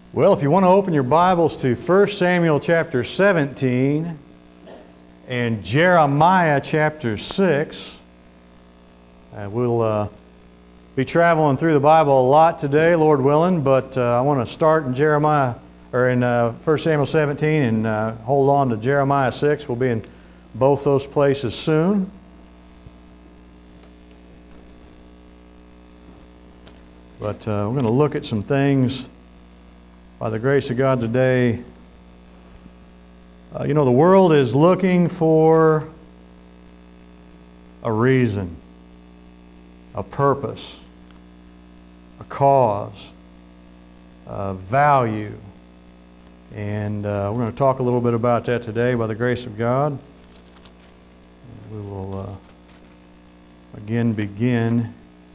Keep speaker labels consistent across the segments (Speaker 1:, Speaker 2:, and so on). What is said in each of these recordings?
Speaker 1: Well, if you want to open your Bibles to 1 Samuel chapter 17 and Jeremiah chapter 6, we'll be traveling through the Bible a lot today, Lord willing, but I want to start in 1 Samuel 17 and hold on to Jeremiah 6. We'll be in both those places soon. But we're going to look at some things by the grace of God today. The world is looking for a reason, a purpose, a cause, a value. And we're going to talk a little bit about that today by the grace of God. We will again begin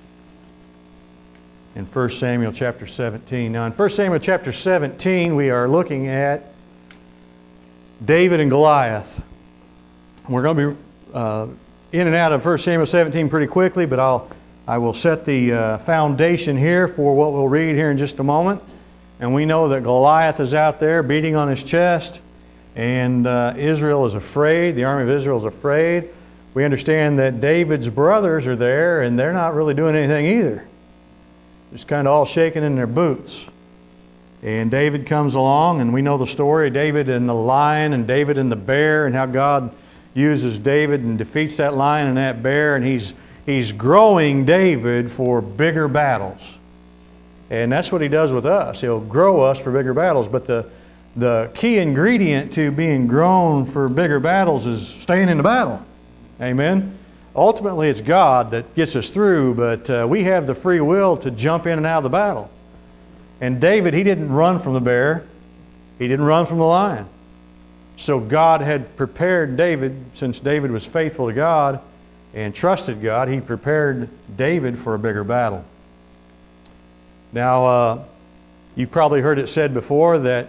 Speaker 1: in 1 Samuel chapter 17. Now in 1 Samuel chapter 17 we are looking at David and Goliath. We're going to be in and out of 1 Samuel 17 pretty quickly, but I will set the foundation here for what we'll read here in just a moment. And we know that Goliath is out there beating on his chest, and Israel is afraid. The army of Israel is afraid. We understand that David's brothers are there, and they're not really doing anything either. Just kind of all shaking in their boots. And David comes along, and we know the story of David and the lion and David and the bear, and how God uses David and defeats that lion and that bear, and he's growing David for bigger battles. And that's what he does with us. He'll grow us for bigger battles. But the key ingredient to being grown for bigger battles is staying in the battle. Amen? Ultimately, it's God that gets us through, but we have the free will to jump in and out of the battle. And David, he didn't run from the bear. He didn't run from the lion. So God had prepared David, since David was faithful to God and trusted God, he prepared David for a bigger battle. Now, you've probably heard it said before that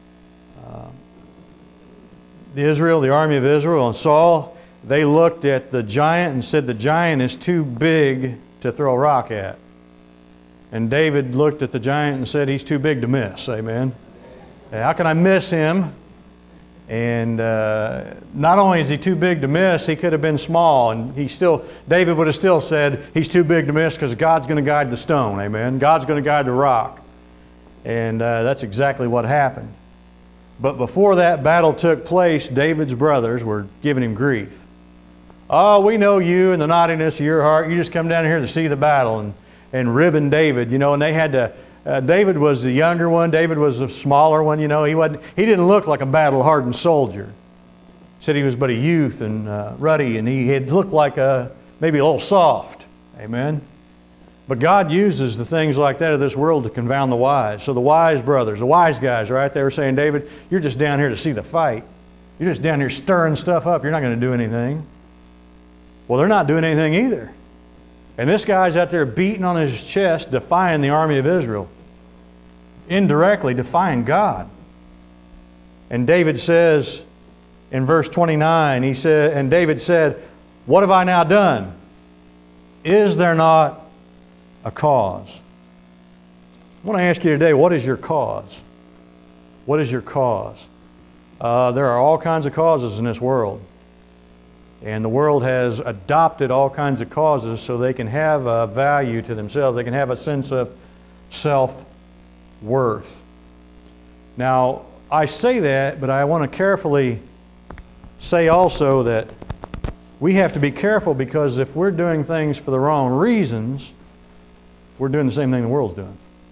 Speaker 1: the army of Israel and Saul, they looked at the giant and said the giant is too big to throw a rock at. And David looked at the giant and said he's too big to miss. Amen. How can I miss him? And not only is he too big to miss, he could have been small. And David would have still said he's too big to miss because God's going to guide the stone. Amen. God's going to guide the rock. And that's exactly what happened. But before that battle took place, David's brothers were giving him grief. Oh, we know you and the naughtiness of your heart. You just come down here to see the battle and ribbing David, and they had to. David was the younger one. David was the smaller one. He didn't look like a battle-hardened soldier. He said he was but a youth and ruddy, and he had looked like maybe a little soft. Amen. But God uses the things like that of this world to confound the wise. So the wise brothers, the wise guys, right? They were saying, David, you're just down here to see the fight. You're just down here stirring stuff up. You're not going to do anything. Well, they're not doing anything either. And this guy's out there beating on his chest, defying the army of Israel. Indirectly defying God. And David says in verse 29, David said, what have I now done? Is there not a cause? I want to ask you today, what is your cause? What is your cause? There are all kinds of causes in this world. And the world has adopted all kinds of causes so they can have a value to themselves. They can have a sense of self-worth. Now, I say that, but I want to carefully say also that we have to be careful, because if we're doing things for the wrong reasons, we're doing the same thing the world's doing.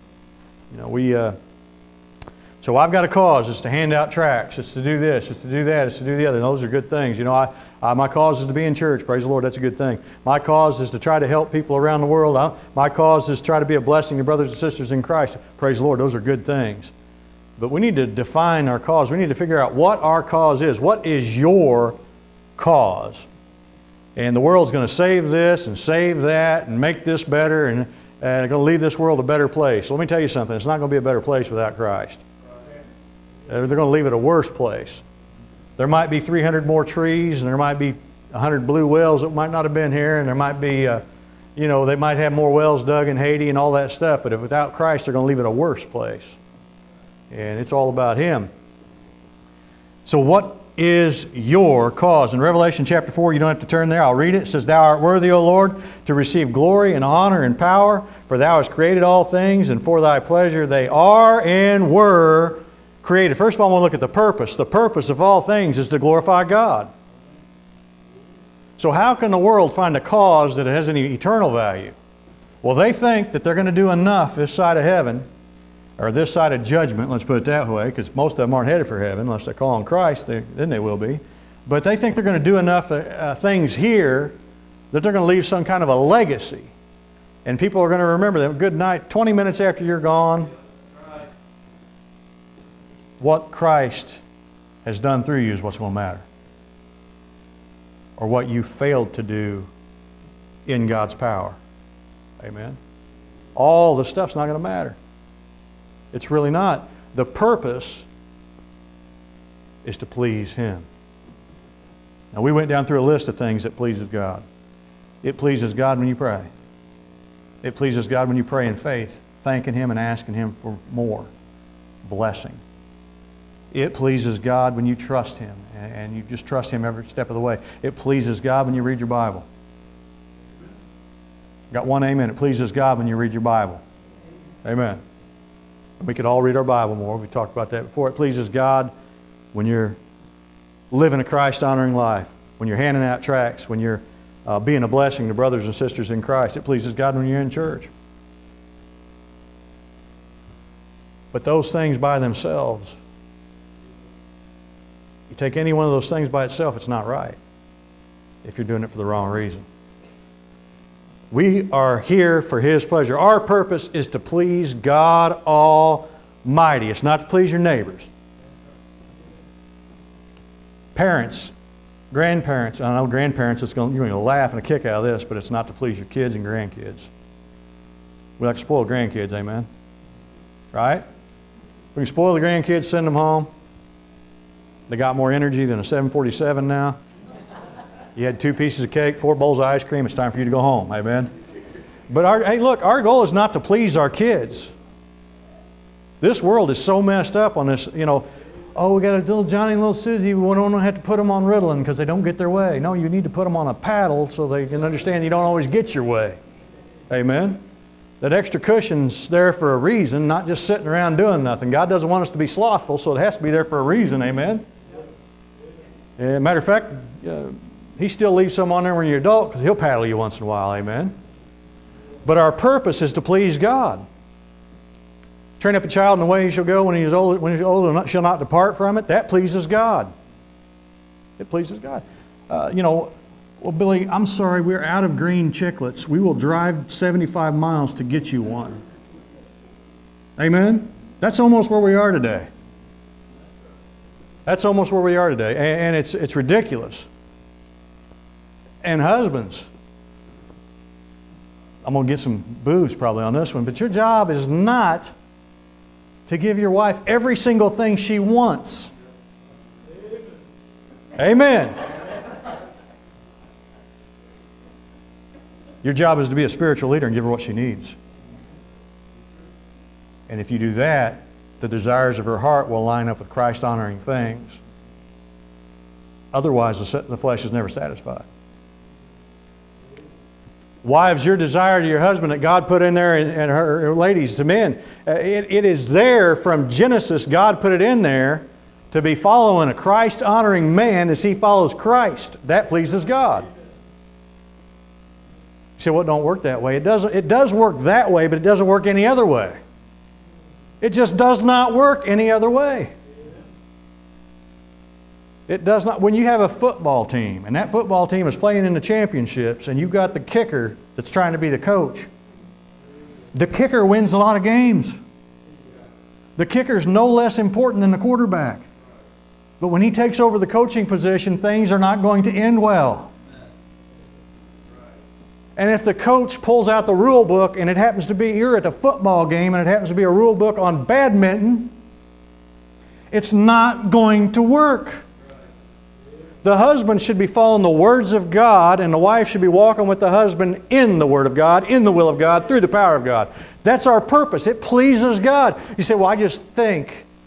Speaker 1: So I've got a cause. It's to hand out tracts. It's to do this. It's to do that. It's to do the other. And those are good things. My cause is to be in church. Praise the Lord. That's a good thing. My cause is to try to help people around the world. My cause is to try to be a blessing to brothers and sisters in Christ. Praise the Lord. Those are good things. But we need to define our cause. We need to figure out what our cause is. What is your cause? And the world's going to save this and save that and make this better, and going to leave this world a better place. Let me tell you something. It's not going to be a better place without Christ. They're going to leave it a worse place. There might be 300 more trees, and there might be 100 blue whales that might not have been here, and there might be, they might have more wells dug in Haiti and all that stuff, but without Christ, they're going to leave it a worse place. And it's all about Him. So what is your cause? In Revelation chapter 4, you don't have to turn there. I'll read it. It says, Thou art worthy, O Lord, to receive glory and honor and power, for Thou hast created all things, and for Thy pleasure they are and were created. First of all, I want to look at the purpose. The purpose of all things is to glorify God. So how can the world find a cause that has any eternal value? Well, they think that they're going to do enough this side of heaven, or this side of judgment, let's put it that way, because most of them aren't headed for heaven unless they're calling Christ, then they will be. But they think they're going to do enough things here that they're going to leave some kind of a legacy. And people are going to remember them. Good night, 20 minutes after you're gone, what Christ has done through you is what's going to matter. Or what you failed to do in God's power. Amen? All the stuff's not going to matter. It's really not. The purpose is to please Him. Now, we went down through a list of things that pleases God. It pleases God when you pray. It pleases God when you pray in faith, thanking Him and asking Him for more blessing. It pleases God when you trust Him, and you just trust Him every step of the way. It pleases God when you read your Bible. Got one amen. It pleases God when you read your Bible. Amen. We could all read our Bible more. We talked about that before. It pleases God when you're living a Christ-honoring life, when you're handing out tracts, when you're being a blessing to brothers and sisters in Christ. It pleases God when you're in church. But those things by themselves, you take any one of those things by itself, it's not right if you're doing it for the wrong reason. We are here for His pleasure. Our purpose is to please God Almighty. It's not to please your neighbors. Parents, grandparents, I know grandparents, you're going to laugh and a kick out of this, but it's not to please your kids and grandkids. We like to spoil grandkids, amen? Right? We can spoil the grandkids, send them home. They got more energy than a 747 now. You had 2 pieces of cake, 4 bowls of ice cream. It's time for you to go home. Amen? But hey, look, our goal is not to please our kids. This world is so messed up on this, oh, we got a little Johnny and little Susie. We don't have to put them on Ritalin because they don't get their way. No, you need to put them on a paddle so they can understand you don't always get your way. Amen? That extra cushion's there for a reason, not just sitting around doing nothing. God doesn't want us to be slothful, so it has to be there for a reason. Amen? Matter of fact, He still leaves some on there when you're adult because He'll paddle you once in a while, amen? But our purpose is to please God. Train up a child in the way he shall go when he's old shall not depart from it. That pleases God. It pleases God. Well, Billy, I'm sorry, we're out of green chiclets. We will drive 75 miles to get you one. Amen? That's almost where we are today. That's almost where we are today. And it's ridiculous. And husbands, I'm going to get some boos probably on this one, but your job is not to give your wife every single thing she wants. Amen. Your job is to be a spiritual leader and give her what she needs. And if you do that, the desires of her heart will line up with Christ-honoring things. Otherwise, the flesh is never satisfied. Wives, your desire to your husband that God put in there, and her ladies, to men, it is there from Genesis. God put it in there to be following a Christ-honoring man as he follows Christ. That pleases God. You say, well, it don't work that way. It does work that way, but it doesn't work any other way. It just does not work any other way. It does not. When you have a football team, and that football team is playing in the championships, and you've got the kicker that's trying to be the coach, the kicker wins a lot of games. The kicker's no less important than the quarterback. But when he takes over the coaching position, things are not going to end well. And if the coach pulls out the rule book, and it happens to be, you're at a football game, and it happens to be a rule book on badminton, it's not going to work. The husband should be following the words of God, and the wife should be walking with the husband in the Word of God, in the will of God, through the power of God. That's our purpose. It pleases God. You say, well, I just think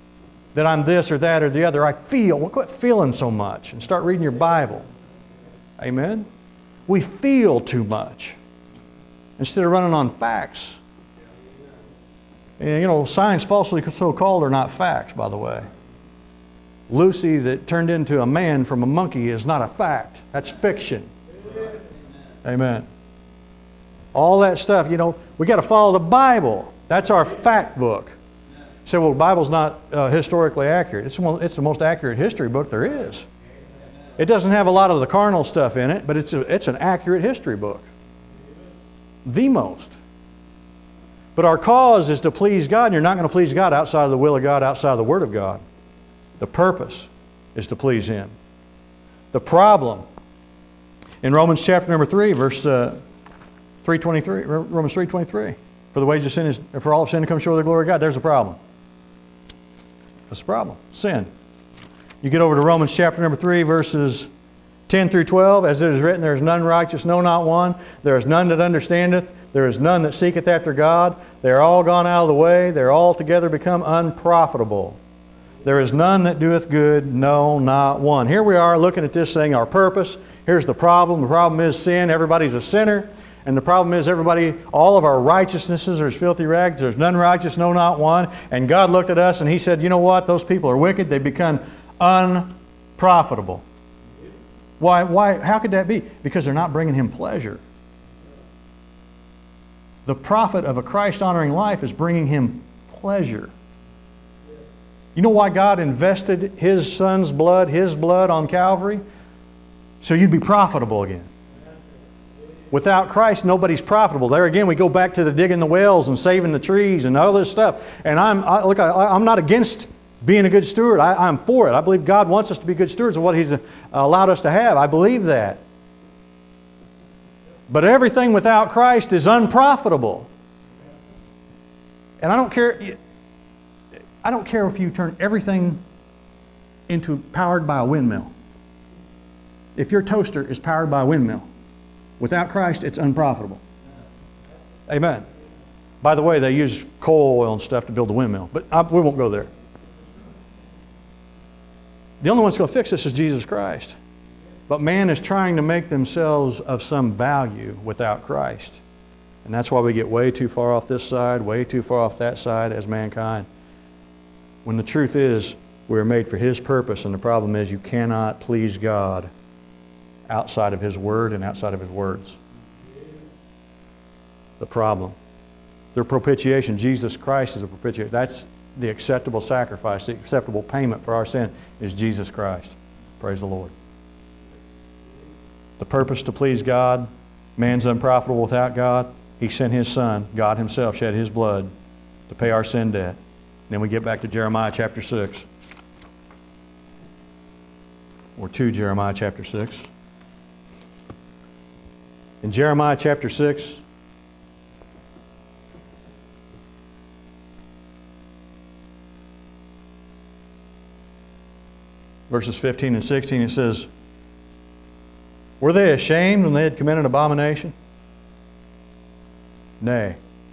Speaker 1: that I'm this or that or the other. I feel. Well, quit feeling so much and start reading your Bible. Amen? We feel too much instead of running on facts. And, you know, science falsely so-called are not facts, by the way. Lucy that turned into a man from a monkey is not a fact. That's fiction. Amen. All that stuff, you know, we got to follow the Bible. That's our fact book. You say, well, the Bible's not historically accurate. It's the most accurate history book there is. It doesn't have a lot of the carnal stuff in it, but it's an accurate history book. The most. But our cause is to please God, and you're not going to please God outside of the will of God, outside of the Word of God. The purpose is to please Him. The problem, in Romans chapter number 3, verse 3:23, Romans 3:23, for the wages of sin is, for all of sin to come short of the glory of God. There's the problem. That's the problem. Sin. You get over to Romans chapter number 3, verses 10 through 12. As it is written, there is none righteous, no, not one. There is none that understandeth. There is none that seeketh after God. They are all gone out of the way. They are altogether become unprofitable. There is none that doeth good, no, not one. Here we are looking at this thing, our purpose. Here's the problem. The problem is sin. Everybody's a sinner. And the problem is all of our righteousnesses are as filthy rags. There's none righteous, no, not one. And God looked at us and He said, you know what? Those people are wicked. They become unprofitable. Why? How could that be? Because they're not bringing Him pleasure. The profit of a Christ-honoring life is bringing Him pleasure. You know why God invested His Son's blood, His blood on Calvary? So you'd be profitable again. Without Christ, nobody's profitable. There again, we go back to the digging the wells and saving the trees and all this stuff. And I'm not against being a good steward. I'm for it. I believe God wants us to be good stewards of what He's allowed us to have. I believe that. But everything without Christ is unprofitable. And I don't care if you turn everything into powered by a windmill. If your toaster is powered by a windmill, without Christ, it's unprofitable. Amen. By the way, they use coal oil and stuff to build the windmill, but we won't go there. The only one that's going to fix this is Jesus Christ. But man is trying to make themselves of some value without Christ. And that's why we get way too far off this side, way too far off that side as mankind. When the truth is, we're made for His purpose, and the problem is you cannot please God outside of His Word and outside of His words. The problem. The propitiation, Jesus Christ is a propitiation. That's the acceptable sacrifice, the acceptable payment for our sin is Jesus Christ. Praise the Lord. The purpose to please God, man's unprofitable without God. He sent His Son, God Himself shed His blood to pay our sin debt. Then we get back to Jeremiah chapter 6. Or to Jeremiah chapter 6. In Jeremiah chapter 6, verses 15 and 16, it says, were they ashamed when they had committed abomination? Nay.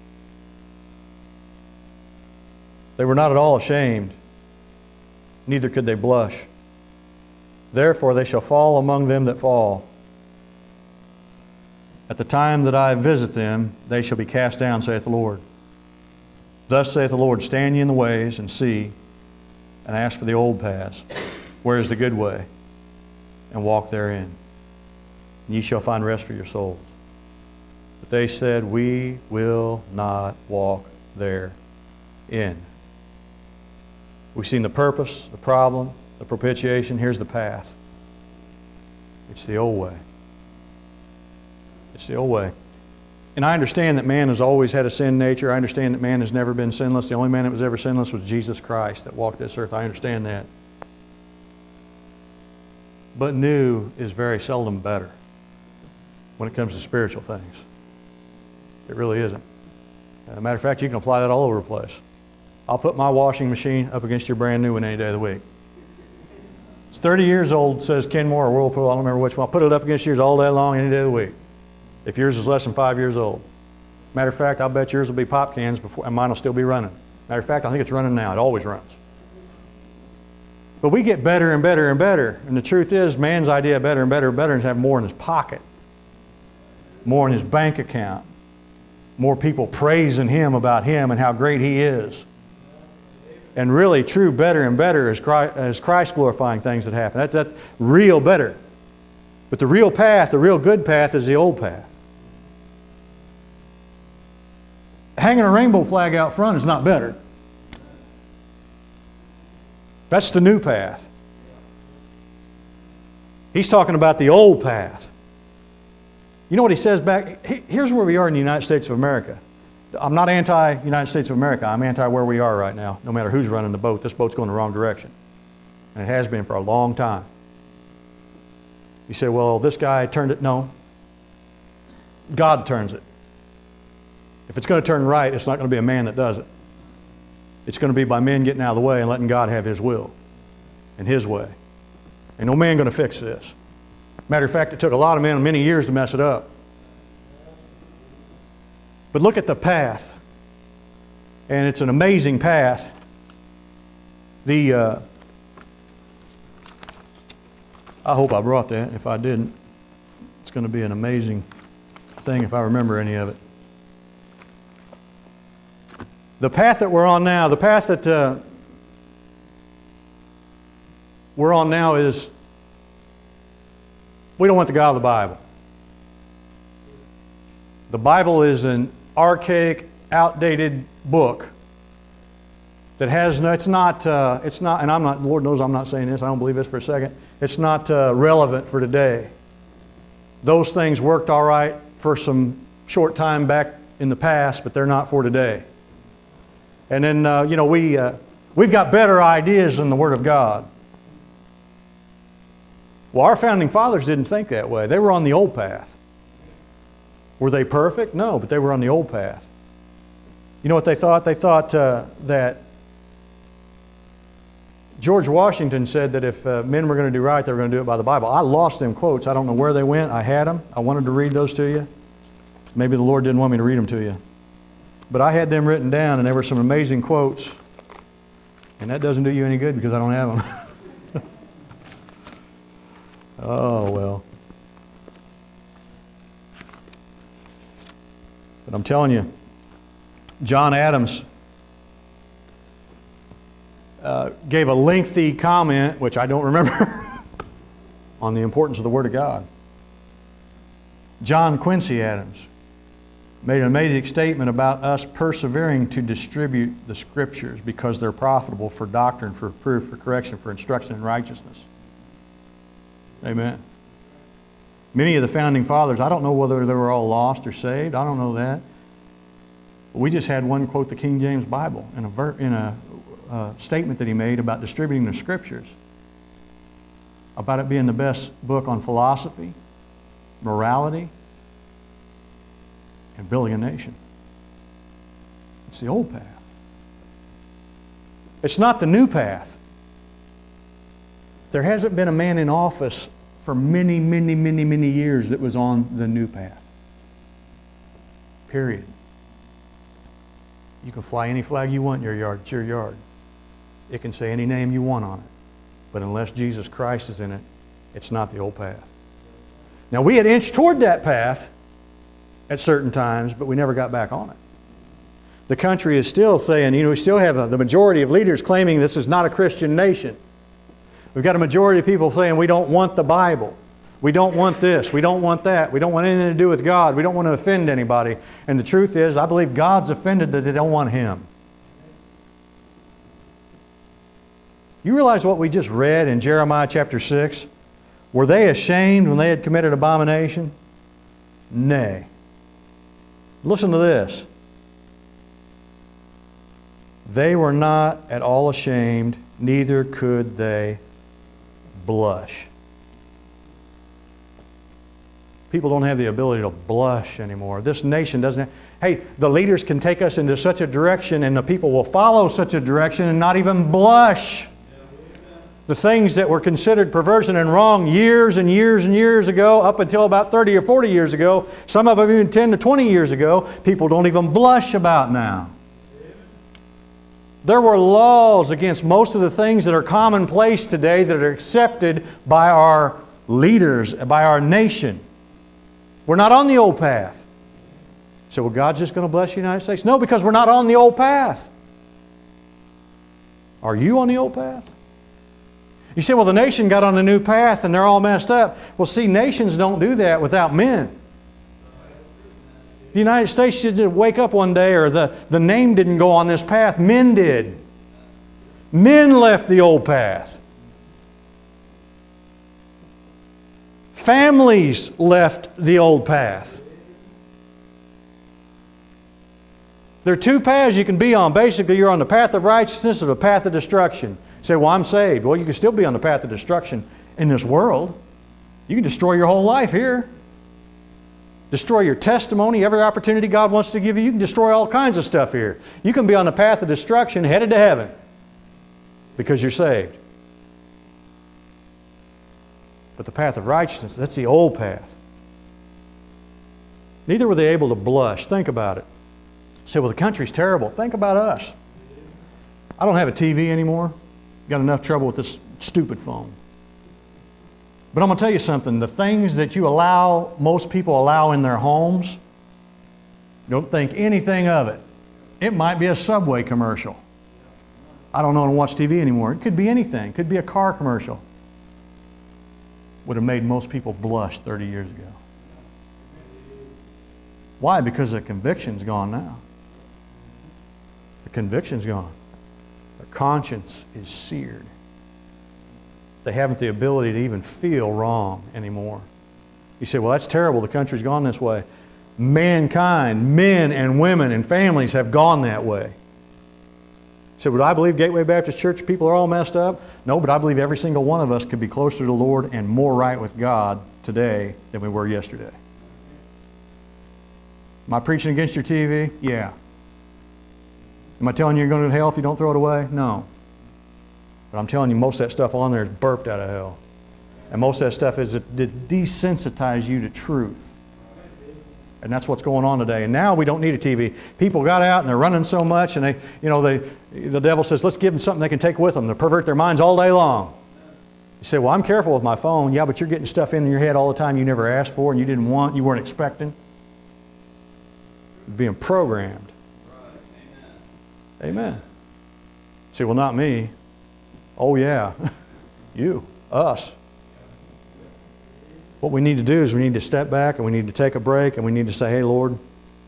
Speaker 1: They were not at all ashamed, neither could they blush. Therefore they shall fall among them that fall. At the time that I visit them, they shall be cast down, saith the Lord. Thus saith the Lord, stand ye in the ways and see, and ask for the old paths. Where is the good way? And walk therein. And ye shall find rest for your souls. But they said, we will not walk therein. We've seen the purpose, the problem, the propitiation. Here's the path. It's the old way. It's the old way. And I understand that man has always had a sin nature. I understand that man has never been sinless. The only man that was ever sinless was Jesus Christ that walked this earth. I understand that. But new is very seldom better when it comes to spiritual things. It really isn't. As a matter of fact, you can apply that all over the place. I'll put my washing machine up against your brand new one any day of the week. It's 30 years old, says Kenmore or Whirlpool, I don't remember which one. I'll put it up against yours all day long, any day of the week. If yours is less than 5 years old. Matter of fact, I'll bet yours will be pop cans before, and mine will still be running. Matter of fact, I think it's running now. It always runs. But we get better and better and better. And the truth is, man's idea of better and better and better is to have more in his pocket, more in his bank account, more people praising him about him and how great he is. And really, true better and better is Christ-glorifying things that happen. That's real better. But the real path, the real good path, is the old path. Hanging a rainbow flag out front is not better. That's the new path. He's talking about the old path. You know what he says back? Here's where we are in the United States of America. I'm not anti-United States of America. I'm anti where we are right now. No matter who's running the boat, this boat's going the wrong direction. And it has been for a long time. You say, well, this guy turned it. No. God turns it. If it's going to turn right, it's not going to be a man that does it. It's going to be by men getting out of the way and letting God have His will and His way. Ain't no man going to fix this. Matter of fact, it took a lot of men many years to mess it up. But look at the path. And it's an amazing path. I hope I brought that. If I didn't, it's going to be an amazing thing if I remember any of it. The path that we're on now, the path that we're on now is, we don't want the God of the Bible. The Bible is an archaic, outdated book that has no, it's not, and I'm not, Lord knows I'm not saying this, I don't believe this for a second, it's not relevant for today. Those things worked all right for some short time back in the past, but they're not for today. And then, we've got better ideas than the Word of God. Well, our founding fathers didn't think that way. They were on the old path. Were they perfect? No, but they were on the old path. You know what they thought? They thought that George Washington said that if men were going to do right, they were going to do it by the Bible. I lost them quotes. I don't know where they went. I had them. I wanted to read those to you. Maybe the Lord didn't want me to read them to you. But I had them written down, and there were some amazing quotes. And that doesn't do you any good because I don't have them. Oh, well. But I'm telling you, John Adams gave a lengthy comment, which I don't remember, on the importance of the Word of God. John Quincy Adams made an amazing statement about us persevering to distribute the Scriptures because they're profitable for doctrine, for proof, for correction, for instruction in righteousness. Amen. Many of the founding fathers, I don't know whether they were all lost or saved. I don't know that. But we just had one quote the King James Bible in a statement that he made about distributing the Scriptures, about it being the best book on philosophy, morality, and building a nation. It's the old path. It's not the new path. There hasn't been a man in office for many, many, many, many years that was on the new path. Period. You can fly any flag you want in your yard. It's your yard. It can say any name you want on it. But unless Jesus Christ is in it, it's not the old path. Now, we had inched toward that path at certain times, but we never got back on it. The country is still saying, we still have the majority of leaders claiming this is not a Christian nation. We've got a majority of people saying we don't want the Bible. We don't want this. We don't want that. We don't want anything to do with God. We don't want to offend anybody. And the truth is, I believe God's offended that they don't want Him. You realize what we just read in Jeremiah chapter 6? Were they ashamed when they had committed abomination? Nay. Listen to this. They were not at all ashamed, neither could they blush. People don't have the ability to blush anymore. This nation doesn't have, hey, the leaders can take us into such a direction and the people will follow such a direction and not even blush. The things that were considered perversion and wrong years and years and years ago, up until about 30 or 40 years ago, some of them even 10 to 20 years ago, people don't even blush about now. There were laws against most of the things that are commonplace today that are accepted by our leaders, by our nation. We're not on the old path. So, well, God's just going to bless the United States? No, because we're not on the old path. Are you on the old path? You say, well, the nation got on a new path and they're all messed up. Well, see, nations don't do that without men. The United States didn't wake up one day, or the name didn't go on this path. Men did. Men left the old path. Families left the old path. There are two paths you can be on. Basically, you're on the path of righteousness or the path of destruction. You say, well, I'm saved. Well, you can still be on the path of destruction in this world. You can destroy your whole life here. Destroy your testimony, every opportunity God wants to give you. You can destroy all kinds of stuff here. You can be on the path of destruction headed to heaven because you're saved. But the path of righteousness, that's the old path. Neither were they able to blush. Think about it. Say, well, the country's terrible. Think about us. I don't have a TV anymore. Got enough trouble with this stupid phone. But I'm going to tell you something. The things that most people allow in their homes, don't think anything of it. It might be a Subway commercial. I don't know how to watch TV anymore. It could be anything. It could be a car commercial. Would have made most people blush 30 years ago. Why? Because the conviction's gone now. The conviction's gone. Their conscience is seared. They haven't the ability to even feel wrong anymore. You say, well, that's terrible. The country's gone this way. Mankind, men and women and families have gone that way. You say, well, do I believe Gateway Baptist Church people are all messed up? No, but I believe every single one of us could be closer to the Lord and more right with God today than we were yesterday. Am I preaching against your TV? Yeah. Am I telling you you're going to hell if you don't throw it away? No. But I'm telling you, most of that stuff on there is burped out of hell. And most of that stuff is to desensitize you to truth. And that's what's going on today. And now we don't need a TV. People got out and they're running so much, and the devil says, let's give them something they can take with them to pervert their minds all day long. You say, well, I'm careful with my phone. Yeah, but you're getting stuff in your head all the time you never asked for and you didn't want, you weren't expecting. You're being programmed. Amen. You say, well, not me. Oh, yeah. You, us. What we need to do is we need to step back and we need to take a break and we need to say, hey, Lord,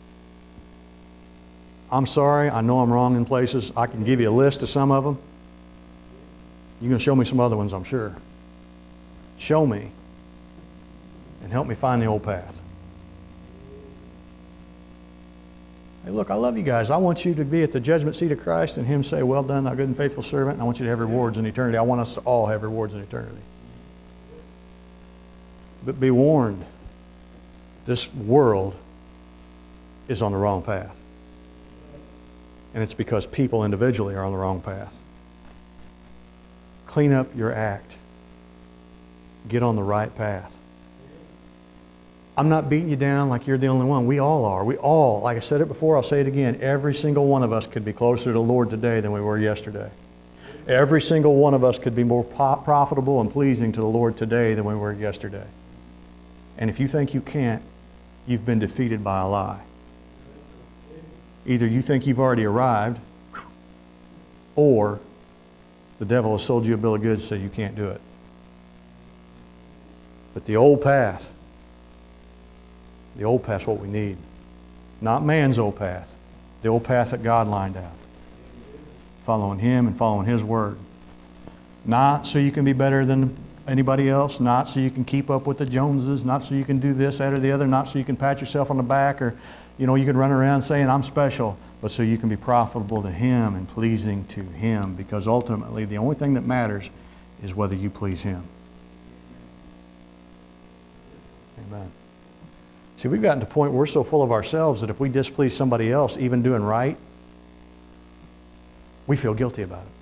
Speaker 1: I'm sorry. I know I'm wrong in places. I can give you a list of some of them. You're going to show me some other ones, I'm sure. Show me and help me find the old path. Hey, look, I love you guys. I want you to be at the judgment seat of Christ and Him say, well done, thou good and faithful servant. And I want you to have rewards in eternity. I want us to all have rewards in eternity. But be warned, this world is on the wrong path. And it's because people individually are on the wrong path. Clean up your act. Get on the right path. I'm not beating you down like you're the only one. We all are. We all, like I said it before, I'll say it again, every single one of us could be closer to the Lord today than we were yesterday. Every single one of us could be more profitable and pleasing to the Lord today than we were yesterday. And if you think you can't, you've been defeated by a lie. Either you think you've already arrived, or the devil has sold you a bill of goods so you can't do it. But the old path's what we need. Not man's old path. The old path that God lined out. Following Him and following His Word. Not so you can be better than anybody else. Not so you can keep up with the Joneses. Not so you can do this, that, or the other. Not so you can pat yourself on the back, or you can run around saying, I'm special. But so you can be profitable to Him and pleasing to Him. Because ultimately, the only thing that matters is whether you please Him. Amen. See, we've gotten to the point where we're so full of ourselves that if we displease somebody else, even doing right, we feel guilty about it.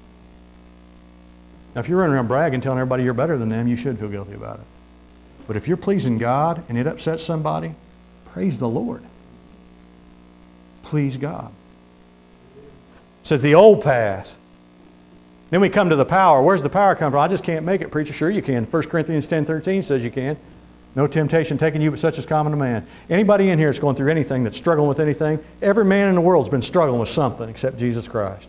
Speaker 1: Now, if you're running around bragging, telling everybody you're better than them, you should feel guilty about it. But if you're pleasing God and it upsets somebody, praise the Lord. Please God. It says the old path. Then we come to the power. Where's the power come from? I just can't make it, preacher. Sure you can. 1 Corinthians 10:13 says you can. No temptation taking you, but such is common to man. Anybody in here that's going through anything, that's struggling with anything, every man in the world's been struggling with something except Jesus Christ.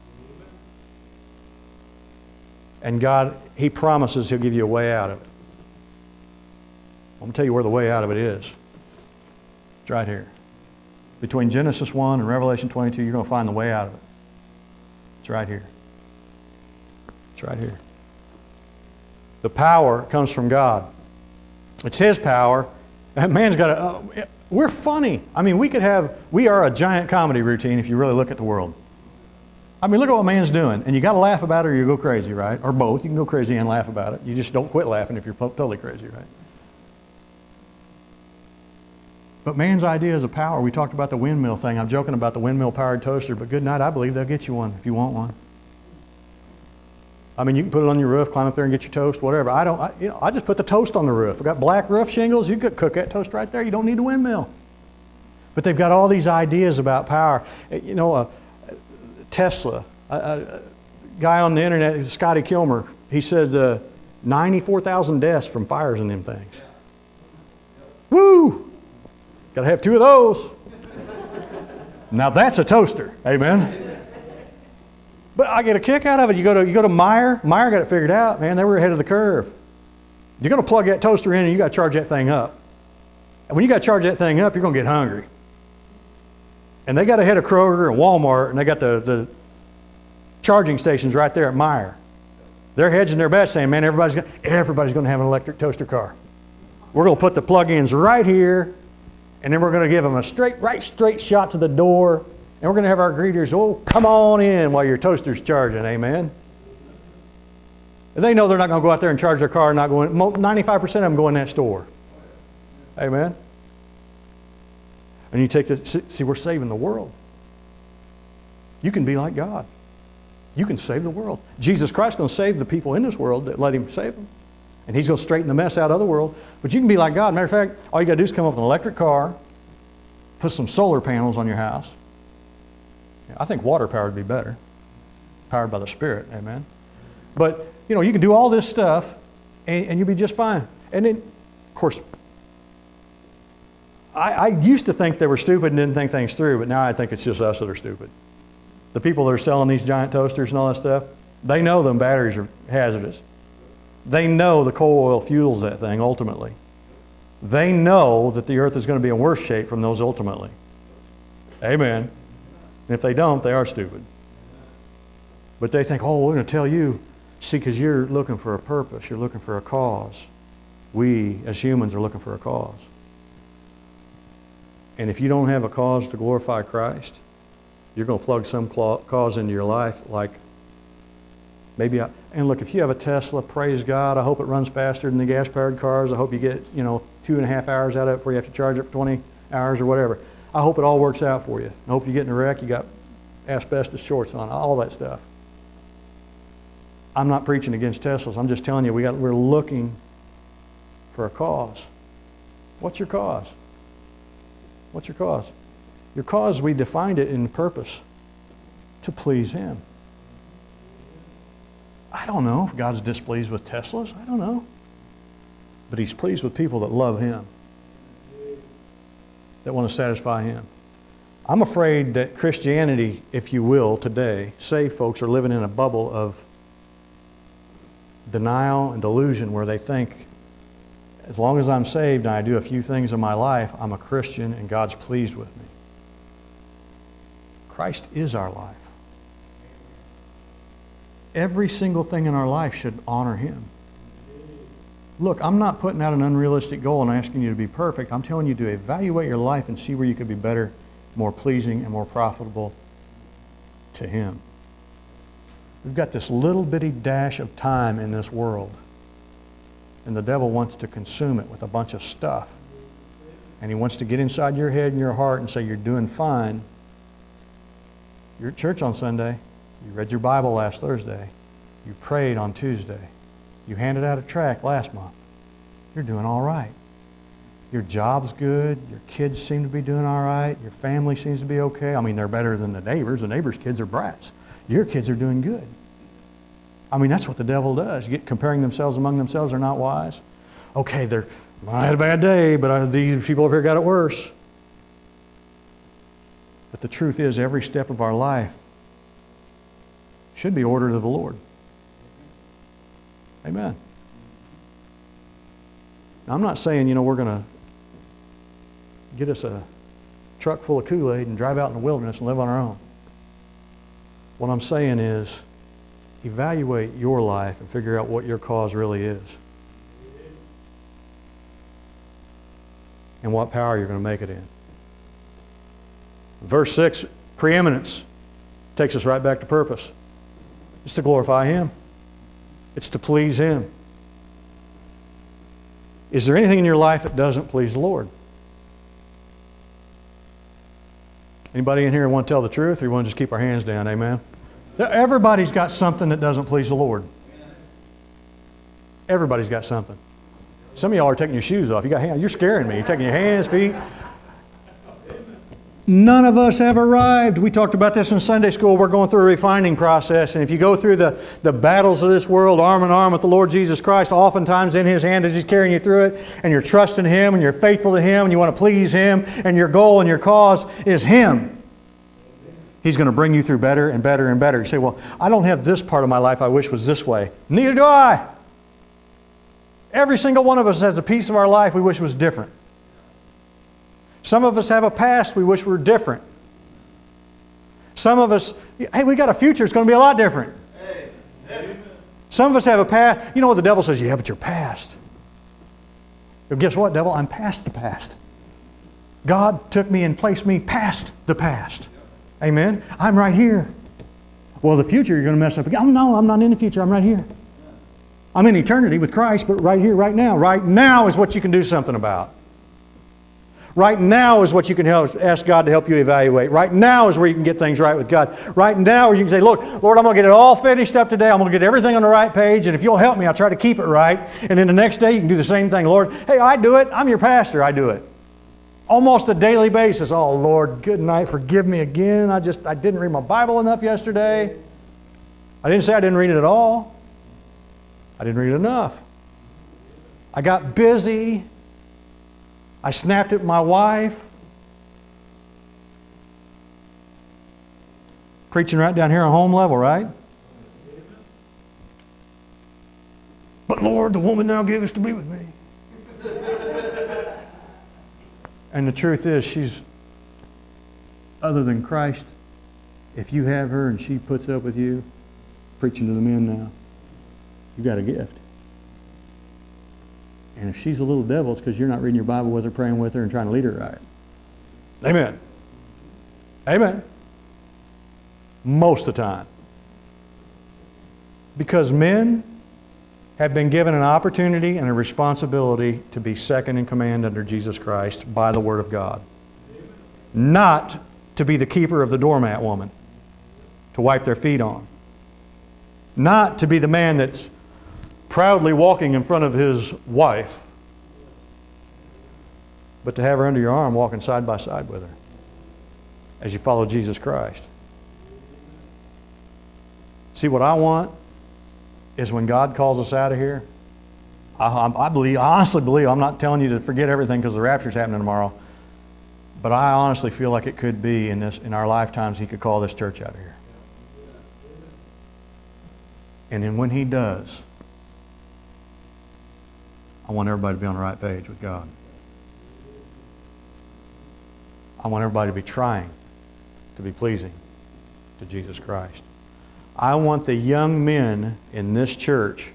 Speaker 1: And God, He promises He'll give you a way out of it. I'm going to tell you where the way out of it is. It's right here. Between Genesis 1 and Revelation 22, you're going to find the way out of it. It's right here. It's right here. The power comes from God. It's His power. That man's got to... we're funny. I mean, we are a giant comedy routine if you really look at the world. I mean, look at what man's doing. And you got to laugh about it or you go crazy, right? Or both. You can go crazy and laugh about it. You just don't quit laughing if you're totally crazy, right? But man's ideas of power, we talked about the windmill thing. I'm joking about the windmill-powered toaster, but good night, I believe they'll get you one if you want one. I mean, you can put it on your roof, climb up there and get your toast, whatever. I just put the toast on the roof. I've got black roof shingles. You could cook that toast right there. You don't need a windmill. But they've got all these ideas about power. You know, Tesla, a guy on the internet, Scotty Kilmer, he said 94,000 deaths from fires in them things. Woo! Got to have 2 of those. Now that's a toaster. Amen. But I get a kick out of it. You go to Meyer. Meyer got it figured out, man. They were ahead of the curve. You're going to plug that toaster in and you got to charge that thing up. And when you got to charge that thing up, you're going to get hungry. And they got ahead of Kroger and Walmart, and they got the charging stations right there at Meyer. They're hedging their bets saying, man, everybody's going to have an electric toaster car. We're going to put the plug-ins right here, and then we're going to give them a straight shot to the door. And we're going to have our greeters, come on in while your toaster's charging, amen? And they know they're not going to go out there and charge their car, 95% of them go in that store. Amen? And you take see, we're saving the world. You can be like God. You can save the world. Jesus Christ is going to save the people in this world that let Him save them. And He's going to straighten the mess out of the world. But you can be like God. Matter of fact, all you got to do is come up with an electric car, put some solar panels on your house. I think water power would be better. Powered by the Spirit, amen. But, you can do all this stuff and you'll be just fine. And then, of course, I used to think they were stupid and didn't think things through, but now I think it's just us that are stupid. The people that are selling these giant toasters and all that stuff, they know them batteries are hazardous. They know the coal oil fuels that thing ultimately. They know that the earth is going to be in worse shape from those ultimately. Amen. And if they don't, they are stupid. But they think, we're going to tell you. See, because you're looking for a purpose. You're looking for a cause. We, as humans, are looking for a cause. And if you don't have a cause to glorify Christ, you're going to plug some cause into your life like and look, if you have a Tesla, praise God. I hope it runs faster than the gas-powered cars. I hope you get, 2.5 hours out of it before you have to charge it for 20 hours or whatever. I hope it all works out for you. I hope you get in a wreck, you got asbestos shorts on, all that stuff. I'm not preaching against Teslas. I'm just telling you, we're looking for a cause. What's your cause? What's your cause? Your cause, we defined it in purpose, to please Him. I don't know if God's displeased with Teslas. I don't know. But He's pleased with people that love Him, that want to satisfy Him. I'm afraid that Christianity, if you will, today, saved folks are living in a bubble of denial and delusion where they think, as long as I'm saved and I do a few things in my life, I'm a Christian and God's pleased with me. Christ is our life. Every single thing in our life should honor Him. Look, I'm not putting out an unrealistic goal and asking you to be perfect. I'm telling you to evaluate your life and see where you could be better, more pleasing, and more profitable to Him. We've got this little bitty dash of time in this world, and the devil wants to consume it with a bunch of stuff. And he wants to get inside your head and your heart and say, you're doing fine. You're at church on Sunday. You read your Bible last Thursday. You prayed on Tuesday. You handed out a tract last month. You're doing all right. Your job's good. Your kids seem to be doing all right. Your family seems to be okay. I mean, they're better than the neighbors. The neighbors' kids are brats. Your kids are doing good. I mean, that's what the devil does. You get comparing themselves among themselves. They're not wise. Okay, I had a bad day, but these people over here got it worse. But the truth is, every step of our life should be ordered of the Lord. Amen. Now, I'm not saying, we're going to get us a truck full of Kool-Aid and drive out in the wilderness and live on our own. What I'm saying is, evaluate your life and figure out what your cause really is. And what power you're going to make it in. Verse 6, preeminence, takes us right back to purpose. It's to glorify Him. It's to please Him. Is there anything in your life that doesn't please the Lord? Anybody in here want to tell the truth, or you want to just keep our hands down? Amen? Everybody's got something that doesn't please the Lord. Everybody's got something. Some of y'all are taking your shoes off. You got hands. You're scaring me. You're taking your hands, feet. None of us have arrived. We talked about this in Sunday school. We're going through a refining process. And if you go through the battles of this world arm in arm with the Lord Jesus Christ, oftentimes in His hand as He's carrying you through it, and you're trusting Him, and you're faithful to Him, and you want to please Him, and your goal and your cause is Him, He's going to bring you through better and better and better. You say, well, I don't have this part of my life I wish was this way. Neither do I. Every single one of us has a piece of our life we wish was different. Some of us have a past we wish were different. Some of us, hey, we got a future, it's going to be a lot different. Some of us have a past. You know what the devil says? Yeah, but you're past. But guess what, devil? I'm past the past. God took me and placed me past the past. Amen? I'm right here. Well, the future you're going to mess up again. Oh, no, I'm not in the future. I'm right here. I'm in eternity with Christ, but right here, right now. Right now is what you can do something about. Right now is what you can ask God to help you evaluate. Right now is where you can get things right with God. Right now is you can say, look, Lord, I'm going to get it all finished up today. I'm going to get everything on the right page, and if you'll help me, I'll try to keep it right. And then the next day you can do the same thing. Lord, hey, I do it. I'm your pastor. I do it. Almost a daily basis. Oh, Lord, good night. Forgive me again. I didn't read my Bible enough yesterday. I didn't say I didn't read it at all. I didn't read it enough. I got busy. I snapped at my wife. Preaching right down here on home level, right? But Lord, the woman thou givest to be with me. And the truth is, she's, other than Christ, if you have her and she puts up with you, preaching to the men now, you've got a gift. And if she's a little devil, it's because you're not reading your Bible with her, praying with her, and trying to lead her right. Amen. Amen. Most of the time. Because men have been given an opportunity and a responsibility to be second in command under Jesus Christ by the Word of God. Not to be the keeper of the doormat woman, to wipe their feet on. Not to be the man that's proudly walking in front of his wife, but to have her under your arm walking side by side with her as you follow Jesus Christ. See, what I want is when God calls us out of here, I honestly believe, I'm not telling you to forget everything because the rapture's happening tomorrow, but I honestly feel like it could be in our lifetimes He could call this church out of here. And then when He does, I want everybody to be on the right page with God. I want everybody to be trying to be pleasing to Jesus Christ. I want the young men in this church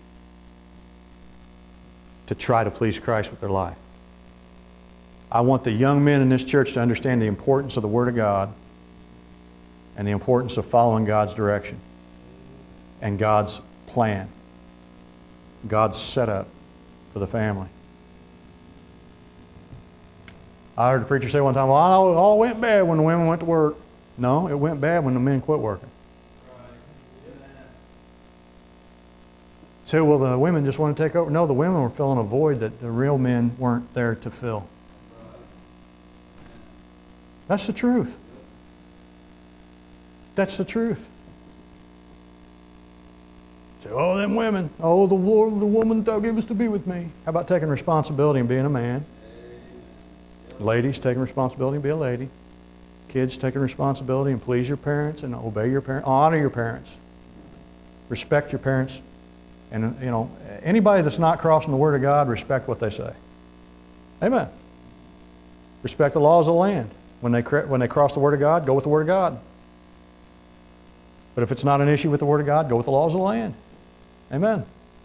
Speaker 1: to try to please Christ with their life. I want the young men in this church to understand the importance of the Word of God and the importance of following God's direction and God's plan, God's setup for the family. I heard a preacher say one time, well, it all went bad when the women went to work. No, it went bad when the men quit working. So, well, the women just want to take over. No, the women were filling a void that the real men weren't there to fill. That's the truth. That's the truth. Say, oh, them women. Oh, the woman thou givest to be with me. How about taking responsibility and being a man? Ladies, taking responsibility and be a lady. Kids, taking responsibility and please your parents and obey your parents. Honor your parents. Respect your parents. And, you know, anybody that's not crossing the Word of God, respect what they say. Amen. Respect the laws of the land. When they cross the Word of God, go with the Word of God. But if it's not an issue with the Word of God, go with the laws of the land. Amen.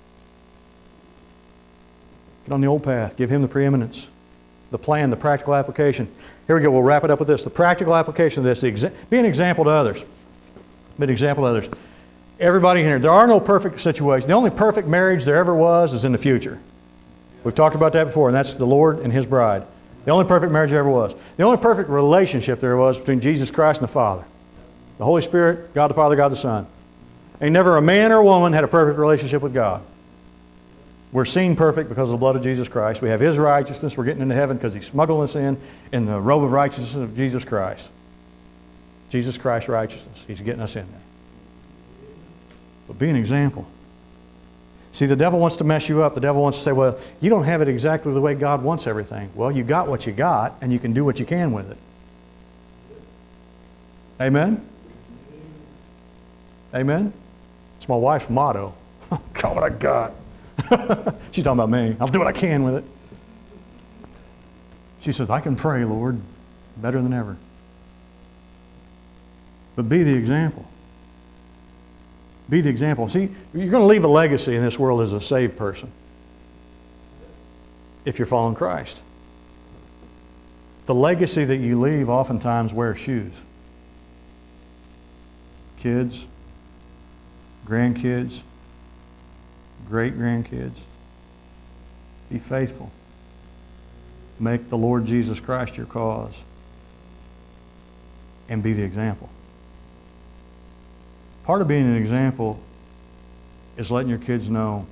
Speaker 1: Get on the old path. Give Him the preeminence. The plan, the practical application. Here we go. We'll wrap it up with this. The practical application of this. Be an example to others. Be an example to others. Everybody here, there are no perfect situations. The only perfect marriage there ever was is in the future. We've talked about that before, and that's the Lord and His bride. The only perfect marriage there ever was. The only perfect relationship there was between Jesus Christ and the Father. The Holy Spirit, God the Father, God the Son. Ain't never a man or a woman had a perfect relationship with God. We're seen perfect because of the blood of Jesus Christ. We have His righteousness. We're getting into heaven because He's smuggling us in the robe of righteousness of Jesus Christ. Jesus Christ's righteousness. He's getting us in there. But be an example. See, the devil wants to mess you up. The devil wants to say, well, you don't have it exactly the way God wants everything. Well, you got what you got, and you can do what you can with it. Amen? Amen? It's my wife's motto. Got what I got. She's talking about me. I'll do what I can with it. She says, I can pray, Lord, better than ever. But be the example. Be the example. See, you're going to leave a legacy in this world as a saved person if you're following Christ. The legacy that you leave oftentimes wears shoes. Kids, grandkids, great-grandkids. Be faithful. Make the Lord Jesus Christ your cause. And be the example. Part of being an example is letting your kids know,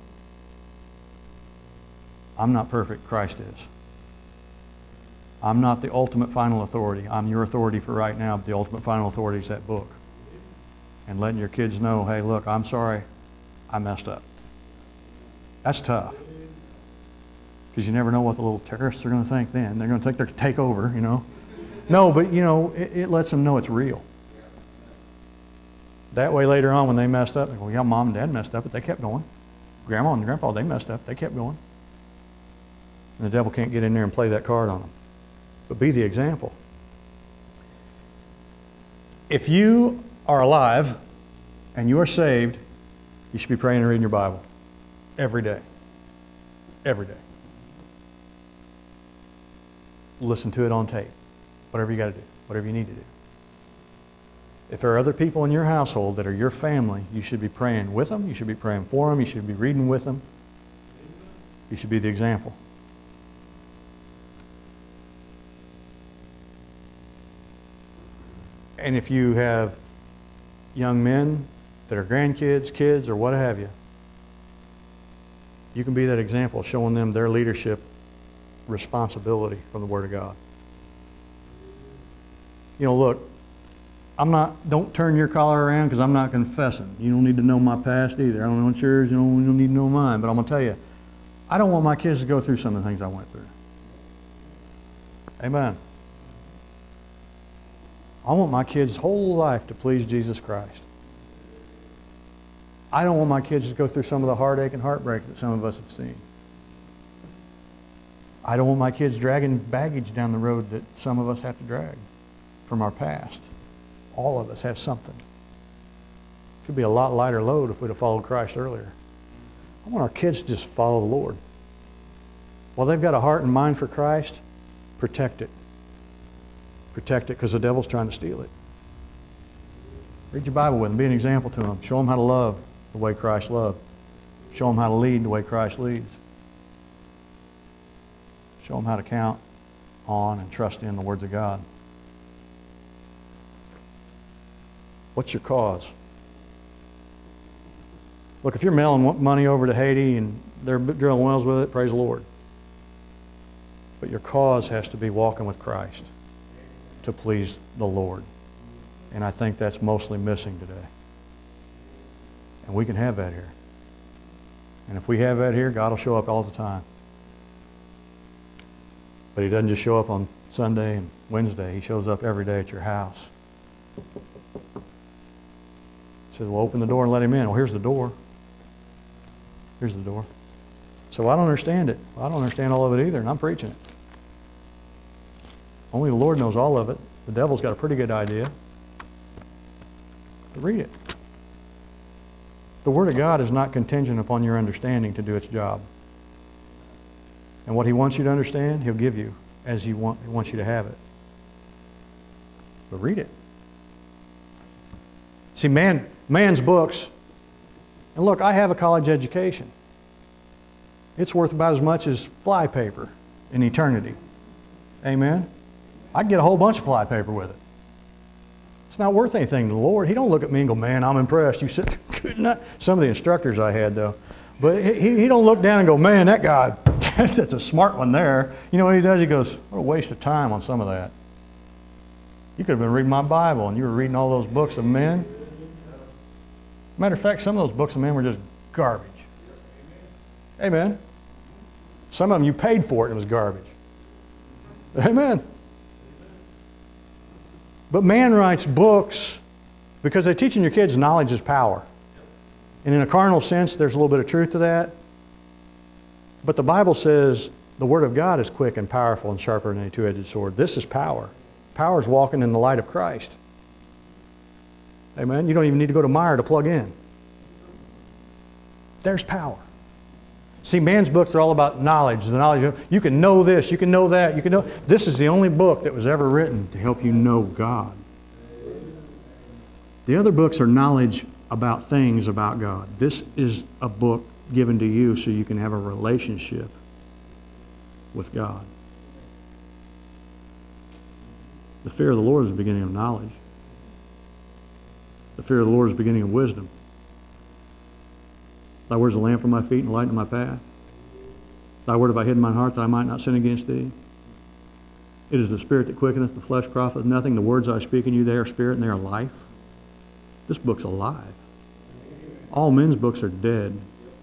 Speaker 1: I'm not perfect, Christ is. I'm not the ultimate final authority. I'm your authority for right now, but the ultimate final authority is that book. And letting your kids know, hey, look, I'm sorry, I messed up. That's tough. Because you never know what the little terrorists are going to think then. They're going to think they're going to take over, you know. No, but, you know, it lets them know it's real. That way later on when they messed up, they go, yeah, Mom and Dad messed up, but they kept going. Grandma and Grandpa, they messed up, they kept going. And the devil can't get in there and play that card on them. But be the example. If you are alive and you are saved, you should be praying and reading your Bible every day. Every day. Listen to it on tape. Whatever you got to do. Whatever you need to do. If there are other people in your household that are your family, you should be praying with them. You should be praying for them. You should be reading with them. You should be the example. And if you have young men that are grandkids, kids, or what have you, you can be that example, showing them their leadership responsibility from the Word of God. You know, look, don't turn your collar around because I'm not confessing. You don't need to know my past either. I don't know yours, you don't need to know mine. But I'm going to tell you, I don't want my kids to go through some of the things I went through. Amen. I want my kids' whole life to please Jesus Christ. I don't want my kids to go through some of the heartache and heartbreak that some of us have seen. I don't want my kids dragging baggage down the road that some of us have to drag from our past. All of us have something. It could be a lot lighter load if we'd have followed Christ earlier. I want our kids to just follow the Lord. While they've got a heart and mind for Christ, protect it. Protect it because the devil's trying to steal it. Read your Bible with them. Be an example to them. Show them how to love the way Christ loved. Show them how to lead the way Christ leads. Show them how to count on and trust in the words of God. What's your cause? Look, if you're mailing money over to Haiti and they're drilling wells with it, praise the Lord. But your cause has to be walking with Christ. to please the Lord. And I think that's mostly missing today. And we can have that here. And if we have that here, God will show up all the time. But He doesn't just show up on Sunday and Wednesday. He shows up every day at your house. He says, well, open the door and let Him in. Well, here's the door. Here's the door. So I don't understand it. I don't understand all of it either, and I'm preaching it. Only the Lord knows all of it. The devil's got a pretty good idea. But read it. The Word of God is not contingent upon your understanding to do its job. And what He wants you to understand, He'll give you as He wants you to have it. But read it. See, man's books, and look, I have a college education. It's worth about as much as flypaper in eternity. Amen? I can get a whole bunch of flypaper with it. It's not worth anything to the Lord. He don't look at me and go, man, I'm impressed. You sit there. Some of the instructors I had, though. But he don't look down and go, man, that guy, that's a smart one there. You know what he does? He goes, what a waste of time on some of that. You could have been reading my Bible, and you were reading all those books of men. Matter of fact, some of those books of men were just garbage. Amen. Some of them you paid for it, and it was garbage. Amen. But man writes books because they're teaching your kids knowledge is power. And in a carnal sense, there's a little bit of truth to that. But the Bible says the Word of God is quick and powerful and sharper than any two-edged sword. This is power. Power is walking in the light of Christ. Amen. You don't even need to go to Meijer to plug in. There's power. See, man's books are all about knowledge. The knowledge of, you can know this, you can know that, you can know. This is the only book that was ever written to help you know God. The other books are knowledge about things about God. This is a book given to you so you can have a relationship with God. The fear of the Lord is the beginning of knowledge. The fear of the Lord is the beginning of wisdom. Thy word is a lamp for my feet and a light in my path. Thy word have I hid in my heart that I might not sin against thee. It is the spirit that quickeneth, the flesh profiteth nothing. The words I speak in you, they are spirit and they are life. This book's alive. All men's books are dead.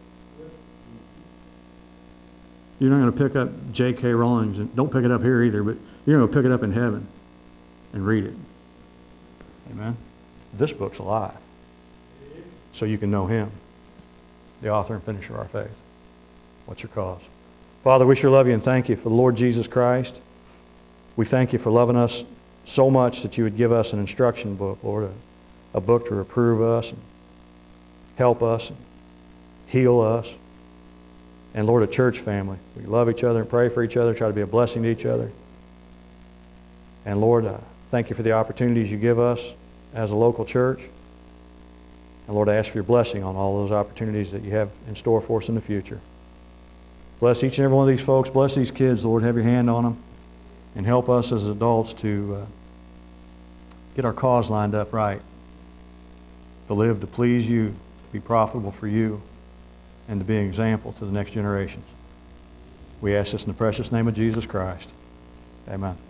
Speaker 1: You're not going to pick up J.K. Rowling's, and don't pick it up here either, but you're going to pick it up in heaven and read it. Amen? This book's alive. So you can know Him, the author and finisher of our faith. What's your cause? Father, we sure love you and thank you for the Lord Jesus Christ. We thank you for loving us so much that you would give us an instruction book, Lord, a book to reprove us and help us and heal us. And Lord, a church family. We love each other and pray for each other, try to be a blessing to each other. And Lord, thank you for the opportunities you give us as a local church. And Lord, I ask for your blessing on all those opportunities that you have in store for us in the future. Bless each and every one of these folks. Bless these kids, Lord. Have your hand on them. And help us as adults to get our cause lined up right. To live to please you, to be profitable for you, and to be an example to the next generations. We ask this in the precious name of Jesus Christ. Amen.